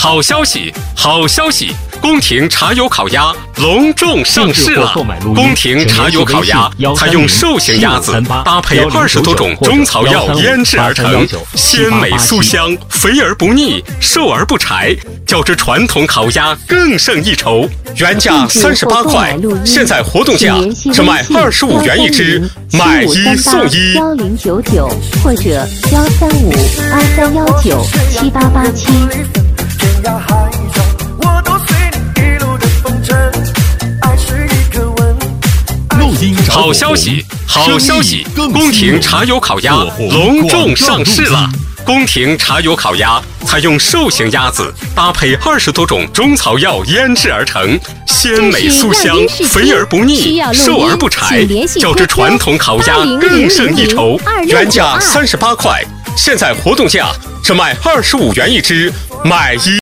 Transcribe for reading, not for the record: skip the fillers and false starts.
好消息，好消息！宫廷茶油烤鸭隆重上市了！宫廷茶油烤鸭采用寿型鸭子，搭配20多种中草药腌制而成，鲜美酥香，肥而不腻，瘦而不柴，较之传统烤鸭更胜一筹。原价38块，现在活动价只卖25元一只，买一送一。 1099或者13523197887。 好消息，好消息！宫廷茶油烤鸭隆重上市了！宫廷茶油烤鸭采用寿型鸭子，搭配20多种中草药腌制而成，鲜美酥香，肥而不腻，瘦而不柴，较之传统烤鸭更胜一筹。原价38块，现在活动价只卖25元一只，买一